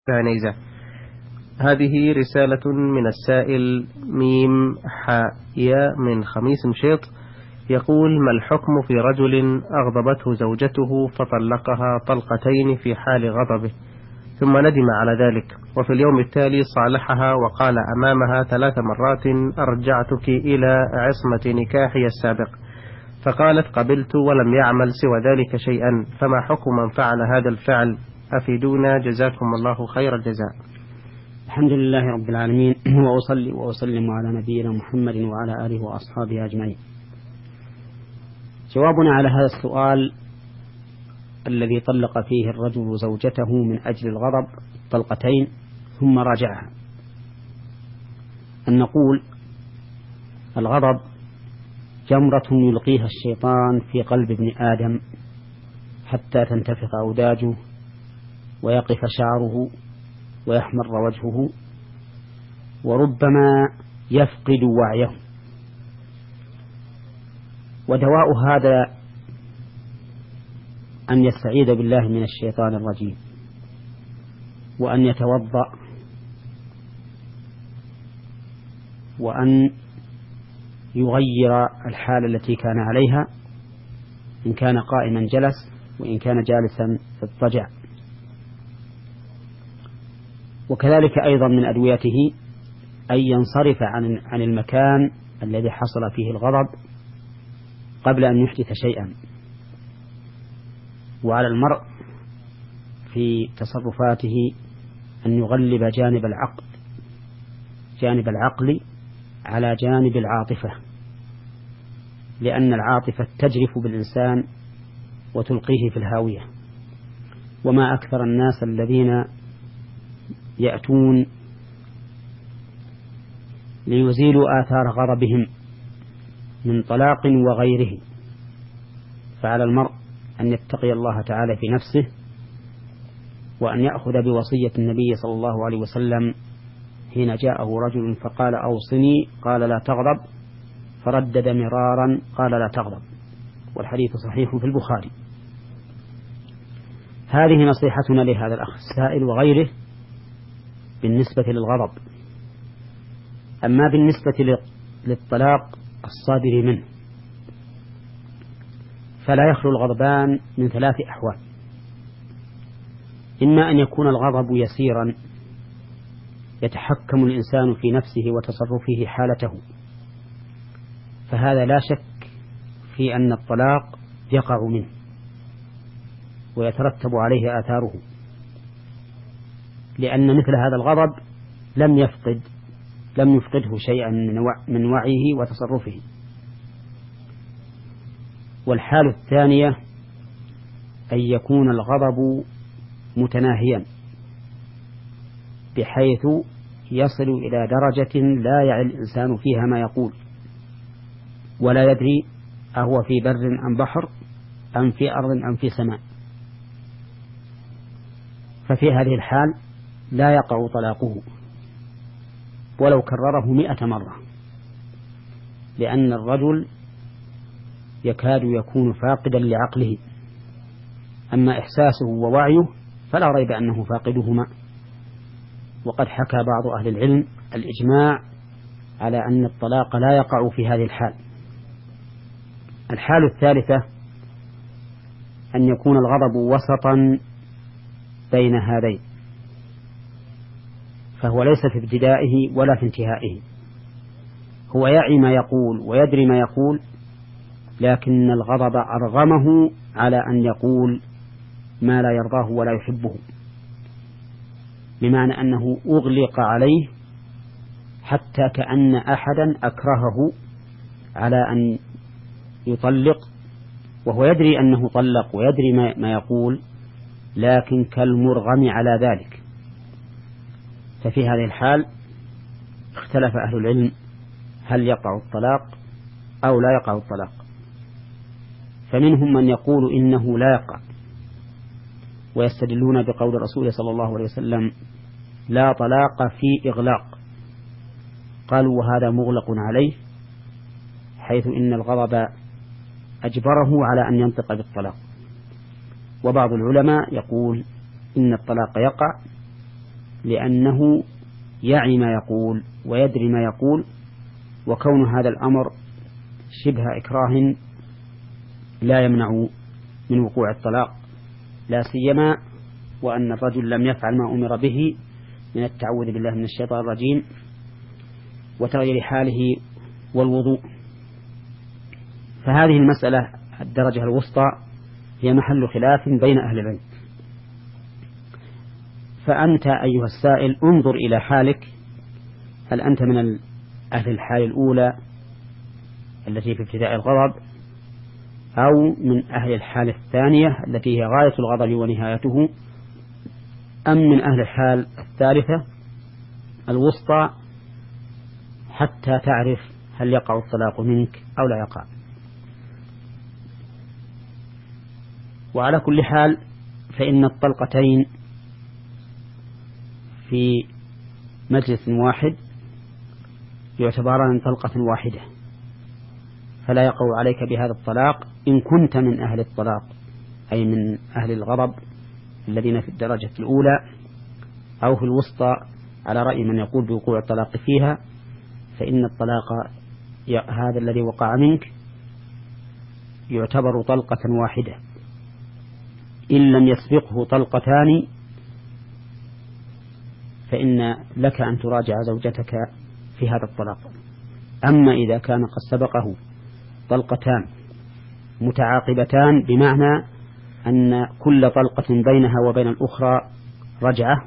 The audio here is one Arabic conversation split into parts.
عنيزة. هذه رسالة من السائل ميم حاء من خميس مشيط، يقول: ما الحكم في رجل أغضبته زوجته فطلقها طلقتين في حال غضبه، ثم ندم على ذلك، وفي اليوم التالي صالحها وقال أمامها 3 مرات: أرجعتك إلى عصمة نكاحي السابق، فقالت قبلت، ولم يعمل سوى ذلك شيئا، فما حكم من فعل هذا الفعل؟ أفيدونا جزاكم الله خير الجزاء. الحمد لله رب العالمين، وأصلي وأسلم على نبينا محمد وعلى آله وأصحابه أجمعين. جوابنا على هذا السؤال الذي طلق فيه الرجل زوجته من أجل الغضب طلقتين ثم راجعها، أن نقول: الغضب جمرة يلقيها الشيطان في قلب ابن آدم حتى تنتفخ أوداجه ويقف شعره ويحمر وجهه، وربما يفقد وعيه. ودواء هذا أن يستعيذ بالله من الشيطان الرجيم، وأن يتوضأ، وأن يغير الحالة التي كان عليها، إن كان قائما جلس، وإن كان جالسا اضطجع. وكذلك أيضا من أدويته أن ينصرف عن المكان الذي حصل فيه الغضب قبل أن يحدث شيئا. وعلى المرء في تصرفاته أن يغلب جانب العقل على جانب العاطفة، لأن العاطفة تجرف بالإنسان وتلقيه في الهاوية. وما أكثر الناس الذين يأتون ليزيلوا آثار غضبهم من طلاق وغيره. فعلى المرء أن يتقي الله تعالى في نفسه، وأن يأخذ بوصية النبي صلى الله عليه وسلم حين جاءه رجل فقال: أوصني، قال: لا تغضب، فردد مرارا قال: لا تغضب، والحديث صحيح في البخاري. هذه نصيحتنا لهذا الأخ السائل وغيره بالنسبة للغضب. أما بالنسبة للطلاق الصادر منه، فلا يخلو الغضبان من 3 أحوال: إما أن يكون الغضب يسيرا يتحكم الإنسان في نفسه وتصرفه حالته، فهذا لا شك في أن الطلاق يقع منه ويترتب عليه آثاره، لأن مثل هذا الغضب لم يفقده شيئا من وعيه وتصرفه. والحالة الثانية أن يكون الغضب متناهيا بحيث يصل إلى درجة لا يعي الإنسان فيها ما يقول، ولا يدري أهو في بر أم بحر أم في أرض أم في سماء. ففي هذه الحال لا يقع طلاقه ولو كرره 100 مرة، لأن الرجل يكاد يكون فاقدا لعقله. أما إحساسه ووعيه فلا ريب أنه فاقدهما. وقد حكى بعض أهل العلم الإجماع على أن الطلاق لا يقع في هذه الحال. الحالة الثالثة أن يكون الغضب وسطا بين هذين، فهو ليس في ابتدائه ولا في انتهائه، هو يعي ما يقول ويدري ما يقول، لكن الغضب أرغمه على أن يقول ما لا يرضاه ولا يحبه، بمعنى أنه أغلق عليه حتى كأن أحدا أكرهه على أن يطلق، وهو يدري أنه طلق ويدري ما يقول، لكن كالمرغم على ذلك. ففي هذه الحال اختلف أهل العلم هل يقع الطلاق أو لا يقع الطلاق. فمنهم من يقول إنه لا يقع، ويستدلون بقول الرسول صلى الله عليه وسلم: لا طلاق في إغلاق. قالوا: وهذا مغلق عليه، حيث إن الغضب أجبره على أن ينطق بالطلاق. وبعض العلماء يقول إن الطلاق يقع لأنه يعي ما يقول ويدري ما يقول، وكون هذا الأمر شبه إكراه لا يمنع من وقوع الطلاق، لا سيما وأن الرجل لم يفعل ما أمر به من التعوذ بالله من الشيطان الرجيم وتغيير حاله والوضوء. فهذه المسألة الدرجة الوسطى هي محل خلاف بين أهل العلم. فأنت أيها السائل انظر إلى حالك، هل أنت من أهل الحال الأولى التي في ابتداء الغضب، أو من أهل الحال الثانية التي هي غاية الغضب ونهايته، أم من أهل الحال الثالثة الوسطى حتى تعرف هل يقع الطلاق منك أو لا يقع. وعلى كل حال فإن الطلقتين في مجلس واحد يعتبران طلقة واحدة، فلا يقع عليك بهذا الطلاق إن كنت من أهل الطلاق، أي من أهل الغضب الذين في الدرجة الأولى أو في الوسطى على رأي من يقول بوقوع الطلاق فيها، فإن الطلاق هذا الذي وقع منك يعتبر طلقة واحدة إن لم يسبقه طلقتان، فإن لك أن تراجع زوجتك في هذا الطلاق. أما إذا كان قد سبقه طلقتان متعاقبتان بمعنى أن كل طلقة بينها وبين الأخرى رجعة،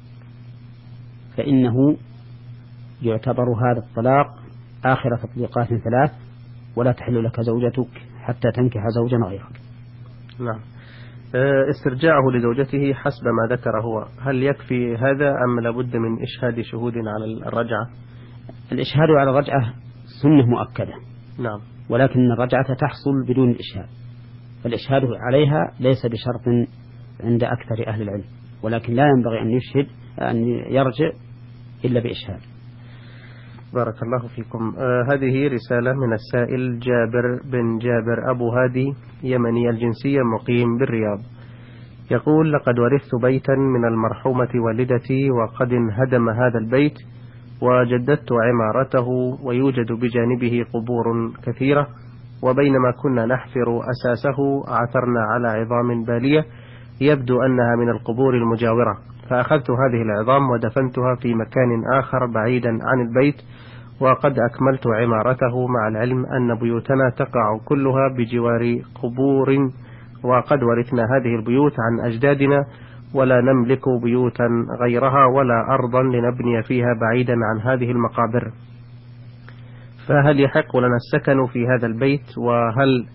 فإنه يعتبر هذا الطلاق آخر تطليقات 3 ولا تحل لك زوجتك حتى تنكح زوجا غيرك. نعم. استرجاعه لزوجته حسب ما ذكر هو، هل يكفي هذا أم لابد من إشهاد شهود على الرجعة؟ الإشهاد على الرجعة سنة مؤكدة. نعم. ولكن الرجعة تحصل بدون الإشهاد، فالإشهاد عليها ليس بشرط عند أكثر أهل العلم، ولكن لا ينبغي أن يشهد أن يرجع إلا بإشهاد. بارك الله فيكم. هذه رسالة من السائل جابر بن جابر أبو هادي، يمني الجنسية، مقيم بالرياض. يقول: لقد ورثت بيتا من المرحومة والدتي، وقد انهدم هذا البيت وجددت عمارته، ويوجد بجانبه قبور كثيرة، وبينما كنا نحفر أساسه عثرنا على عظام بالية يبدو أنها من القبور المجاورة، فأخذت هذه العظام ودفنتها في مكان آخر بعيدا عن البيت، وقد أكملت عمارته، مع العلم أن بيوتنا تقع كلها بجوار قبور، وقد ورثنا هذه البيوت عن أجدادنا، ولا نملك بيوتا غيرها ولا أرضا لنبني فيها بعيدا عن هذه المقابر، فهل يحق لنا السكن في هذا البيت؟ وهل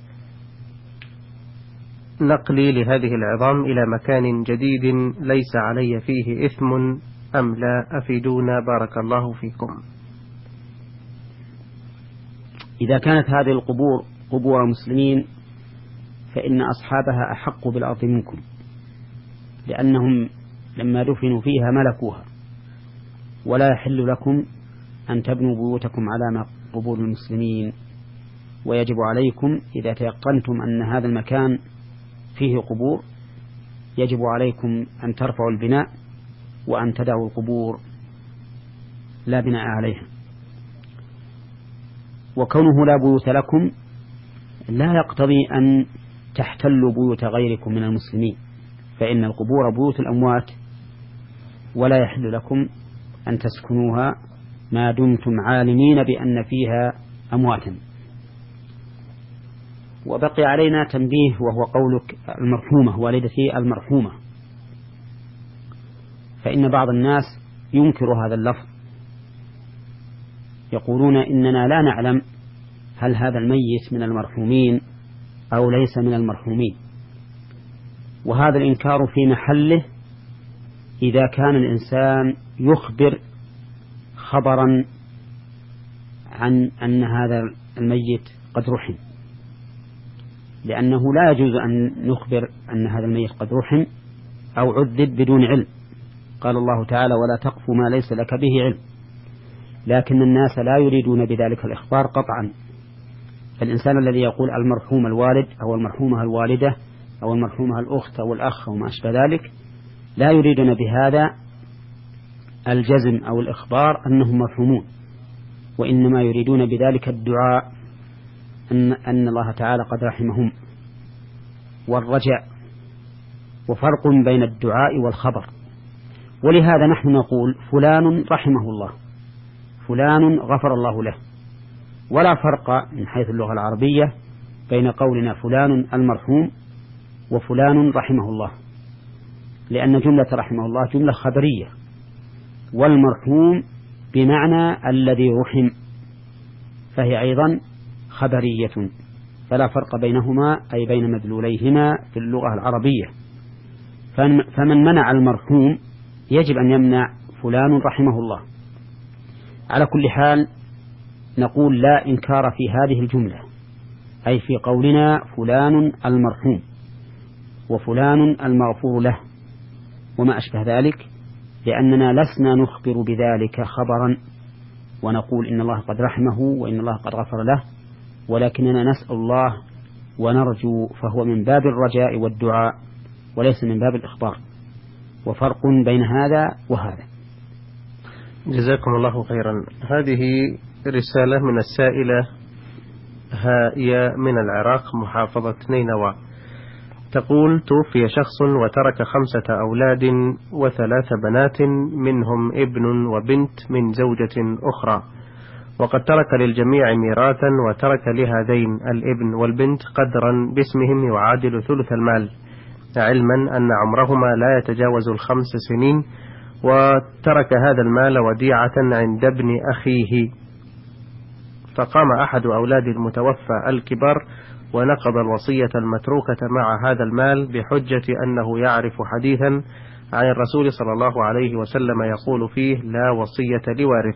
نقلي لهذه العظام إلى مكان جديد ليس علي فيه إثم أم لا؟ أفيدونا بارك الله فيكم. إذا كانت هذه القبور قبور مسلمين فإن أصحابها أحق بالأرض منكم، لأنهم لما دفنوا فيها ملكوها، ولا يحل لكم أن تبنوا بيوتكم على قبور المسلمين. ويجب عليكم إذا تيقنتم أن هذا المكان فيه قبور يجب عليكم أن ترفعوا البناء وأن تدعوا القبور لا بناء عليها. وكونه لا بيوت لكم لا يقتضي أن تحتلوا بيوت غيركم من المسلمين، فإن القبور بيوت الأموات، ولا يحل لكم أن تسكنوها ما دمتم عالمين بأن فيها أمواتا. وبقي علينا تنبيه، وهو قولك المرحومة والدتي المرحومة، فإن بعض الناس ينكر هذا اللفظ، يقولون إننا لا نعلم هل هذا الميت من المرحومين أو ليس من المرحومين، وهذا الإنكار في محله إذا كان الإنسان يخبر خبرا عن أن هذا الميت قد رحم، لأنه لا يجوز أن نخبر أن هذا الميت قد رحم أو عذب بدون علم. قال الله تعالى: ولا تقف ما ليس لك به علم. لكن الناس لا يريدون بذلك الإخبار قطعا. فالإنسان الذي يقول المرحوم الوالد أو المرحومة الوالدة أو المرحومة الأخت أو الأخ أو ما أشبه ذلك لا يريدون بهذا الجزم أو الإخبار أنهم مرحومون، وإنما يريدون بذلك الدعاء أن الله تعالى قد رحمهم والرجاء، وفرق بين الدعاء والخبر. ولهذا نحن نقول فلان رحمه الله، فلان غفر الله له، ولا فرق من حيث اللغة العربية بين قولنا فلان المرحوم وفلان رحمه الله، لأن جملة رحمه الله جملة خبرية، والمرحوم بمعنى الذي رحم فهي أيضا خبرية، فلا فرق بينهما أي بين مدلوليهما في اللغة العربية. فمن منع المرحوم يجب أن يمنع فلان رحمه الله. على كل حال نقول لا إنكار في هذه الجملة، أي في قولنا فلان المرحوم وفلان المغفور له وما أشبه ذلك، لأننا لسنا نخبر بذلك خبرا ونقول إن الله قد رحمه وإن الله قد غفر له، ولكننا نسأل الله ونرجو، فهو من باب الرجاء والدعاء وليس من باب الإخبار، وفرق بين هذا وهذا. جزاكم الله خيرا. هذه رسالة من السائلة هائية من العراق محافظة نينوى، تقول: توفي شخص وترك 5 أولاد و3 بنات، منهم ابن وبنت من زوجة أخرى، وقد ترك للجميع ميراثا، وترك لهذين الابن والبنت قدرا باسمهم يعادل ثلث المال، علما أن عمرهما لا يتجاوز 5 سنين، وترك هذا المال وديعة عند ابن أخيه. فقام أحد أولاد المتوفى الكبار ونقض الوصية المتروكة مع هذا المال بحجة أنه يعرف حديثا عن الرسول صلى الله عليه وسلم يقول فيه: لا وصية لوارث.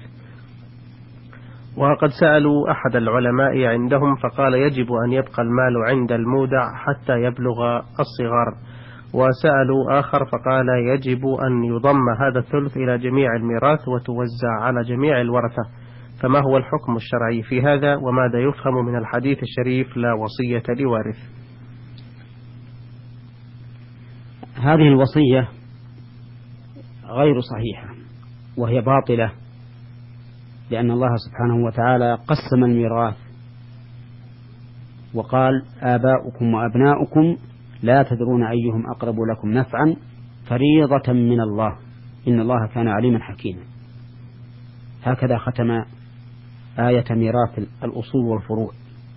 وقد سألوا أحد العلماء عندهم فقال: يجب أن يبقى المال عند المودع حتى يبلغ الصغار. وسألوا آخر فقال: يجب أن يضم هذا الثلث إلى جميع الميراث وتوزع على جميع الورثة. فما هو الحكم الشرعي في هذا، وماذا يفهم من الحديث الشريف لا وصية لوارث؟ هذه الوصية غير صحيحة وهي باطلة، لأن الله سبحانه وتعالى قسم الميراث وقال: آباؤكم وأبناؤكم لا تدرون أيهم أقرب لكم نفعا فريضة من الله إن الله كان عليما حكيما. هكذا ختم آية ميراث الأصول والفروع،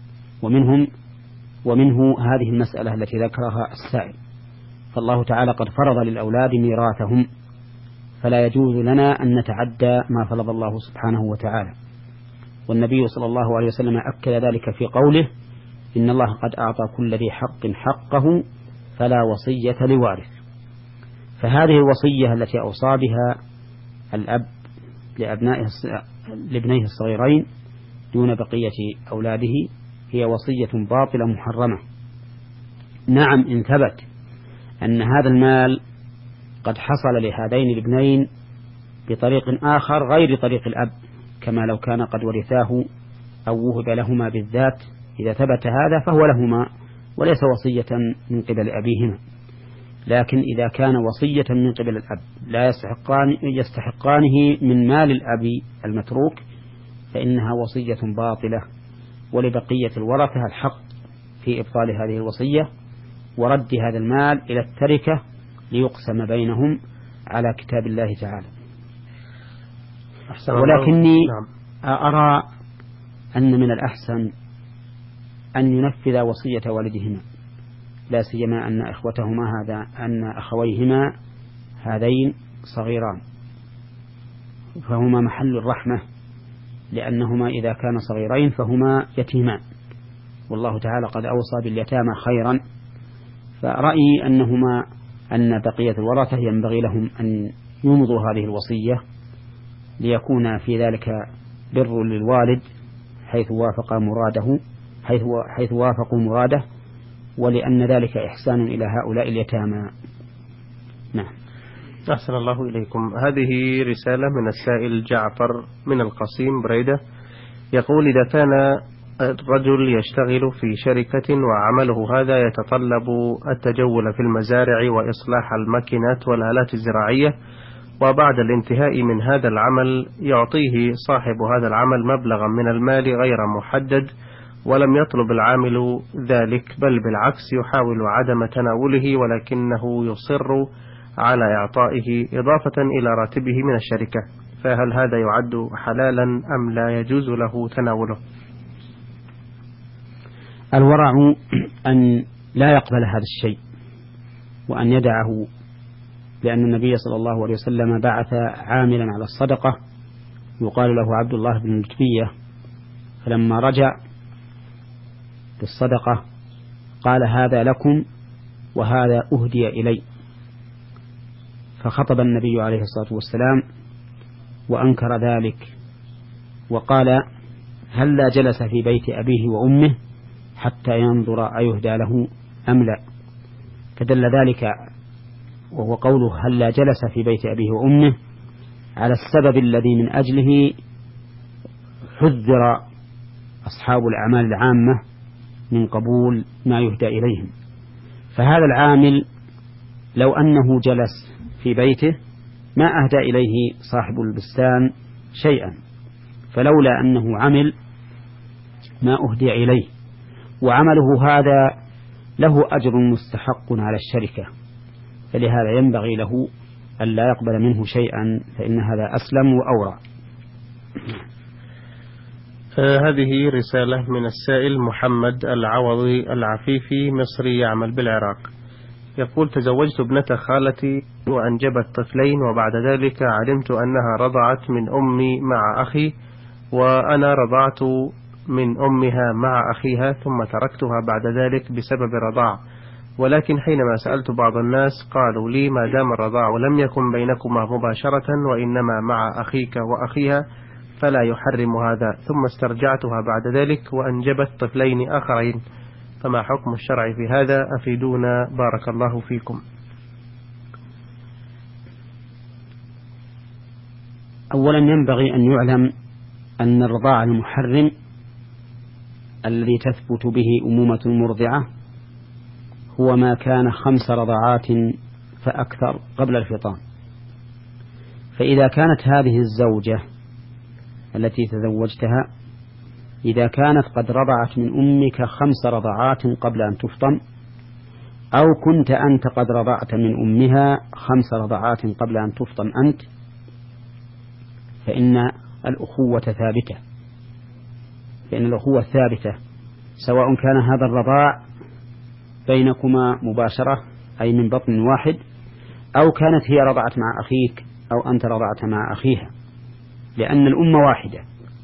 ومنه هذه المسألة التي ذكرها السائل. فالله تعالى قد فرض للأولاد ميراثهم، فلا يجوز لنا أن نتعدى ما فرض الله سبحانه وتعالى. والنبي صلى الله عليه وسلم أكد ذلك في قوله: إن الله قد أعطى كل ذي حق حقه فلا وصية لوارث. فهذه الوصية التي أوصى بها الأب لابنيه الصغيرين دون بقية أولاده هي وصية باطلة محرمة. نعم، إن ثبت أن هذا المال قد حصل لهذين الابنين بطريق آخر غير طريق الأب، كما لو كان قد ورثاه أو وهب لهما بالذات، إذا ثبت هذا فهو لهما وليس وصية من قبل أبيهما. لكن إذا كان وصية من قبل الأب لا يستحقانه من مال الأب المتروك فإنها وصية باطلة، ولبقية الورثة الحق في إبطال هذه الوصية ورد هذا المال إلى التركة ليقسم بينهم على كتاب الله تعالى. ولكني أرى أن من الأحسن أن ينفذ وصية والدهما، لا سيما أن أخويهما هذين صغيران، فهما محل الرحمة، لأنهما إذا كان صغيرين فهما يتيمان، والله تعالى قد أوصى باليتامى خيرا. فرأيي أن بقية الورثة ينبغي لهم أن يمضوا هذه الوصية ليكون في ذلك بر للوالد حيث وافقوا مراده، ولأن ذلك إحسان إلى هؤلاء اليتامى. نعم. أحسن الله إليكم. هذه رسالة من السائل جعفر من القصيم بريدة، يقول: إذا كان الرجل يشتغل في شركة وعمله هذا يتطلب التجول في المزارع وإصلاح الماكينات والآلات الزراعية، وبعد الانتهاء من هذا العمل يعطيه صاحب هذا العمل مبلغا من المال غير محدد، ولم يطلب العامل ذلك، بل بالعكس يحاول عدم تناوله، ولكنه يصر على إعطائه إضافة إلى راتبه من الشركة، فهل هذا يعد حلالا أم لا يجوز له تناوله؟ الورع أن لا يقبل هذا الشيء وأن يدعه، لأن النبي صلى الله عليه وسلم بعث عاملا على الصدقة يقال له عبد الله بن الجبية، فلما رجع بالصدقة قال هذا لكم وهذا أهدي إلي، فخطب النبي عليه الصلاة والسلام وأنكر ذلك وقال هلا جلس في بيت أبيه وأمه حتى ينظر أيهدى له أم لا، فدل ذلك وهو قوله هلا جلس في بيت أبيه وأمه على السبب الذي من أجله حذر أصحاب الأعمال العامة من قبول ما يهدى إليهم. فهذا العامل لو أنه جلس في بيته ما أهدى إليه صاحب البستان شيئا، فلولا أنه عمل ما أهدي إليه، وعمله هذا له أجر مستحق على الشركة، فلهذا ينبغي له أن لا يقبل منه شيئا، فإن هذا أسلم وأورع. هذه رسالة من السائل محمد العوضي العفيفي، مصري يعمل بالعراق، يقول تزوجت ابنة خالتي وأنجبت طفلين، وبعد ذلك علمت أنها رضعت من أمي مع أخي، وأنا رضعت من أمها مع أخيها، ثم تركتها بعد ذلك بسبب الرضاع، ولكن حينما سألت بعض الناس قالوا لي ما دام الرضاع لم يكن بينكما مباشرة وإنما مع أخيك وأخيها فلا يحرم هذا، ثم استرجعتها بعد ذلك وأنجبت طفلين آخرين، فما حكم الشرع في هذا؟ أفيدونا بارك الله فيكم. أولا ينبغي أن يعلم أن الرضاع المحرم الذي تثبت به أمومة المرضعة هو ما كان 5 رضعات فأكثر قبل الفطام، فإذا كانت هذه الزوجة التي تزوجتها إذا كانت قد رضعت من أمك 5 رضعات قبل أن تفطم، أو كنت أنت قد رضعت من أمها 5 رضعات قبل أن تفطم أنت، فإن الأخوة ثابتة، فإن الأخوة ثابتة سواء كان هذا الرضاع بينكما مباشرة أي من بطن واحد، أو كانت هي رضعت مع أخيك أو أنت رضعت مع أخيها، لأن الأمة واحدة،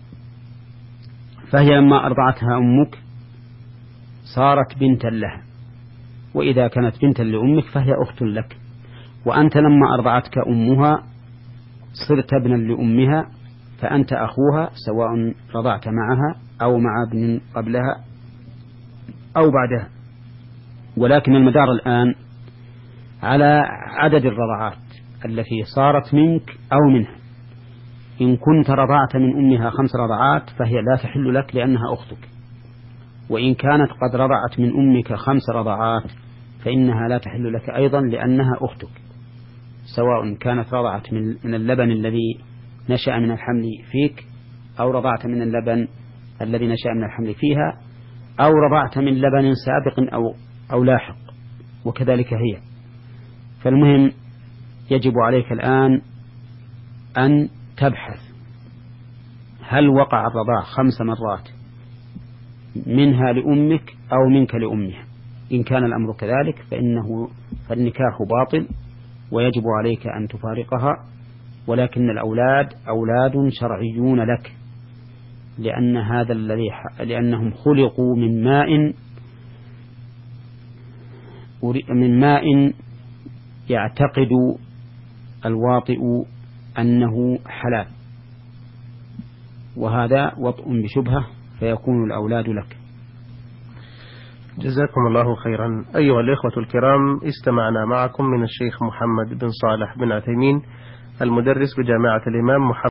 فهي لما أرضعتها أمك صارت بنتا لها، وإذا كانت بنتا لأمك فهي أخت لك، وأنت لما أرضعتك أمها صرت ابنا لأمها، فأنت أخوها سواء رضعت معها أو مع ابن قبلها أو بعدها، ولكن المدار الآن على عدد الرضعات التي صارت منك أو منها. إن كنت رضعت من أمها 5 رضعات فهي لا تحل لك لأنها أختك، وإن كانت قد رضعت من أمك 5 رضعات فإنها لا تحل لك أيضا لأنها أختك، سواء كانت رضعت من اللبن الذي نشأ من الحمل فيك، أو رضعت من اللبن الذي نشأ من الحمل فيها، أو رضعت من لبن سابق أو لاحق، وكذلك هي. فالمهم يجب عليك الآن أن تبحث هل وقع الرضاع 5 مرات منها لأمك أو منك لأمها. إن كان الأمر كذلك فالنكاح باطل ويجب عليك أن تفارقها، ولكن الأولاد أولاد شرعيون لك، لأنهم خلقوا من ماء يعتقد الواطئ أنه حلال، وهذا وطء بشبهة فيكون الأولاد لك. جزاكم الله خيرا. أيها الإخوة الكرام، استمعنا معكم من الشيخ محمد بن صالح بن عثيمين المدرس بجامعة الإمام محمد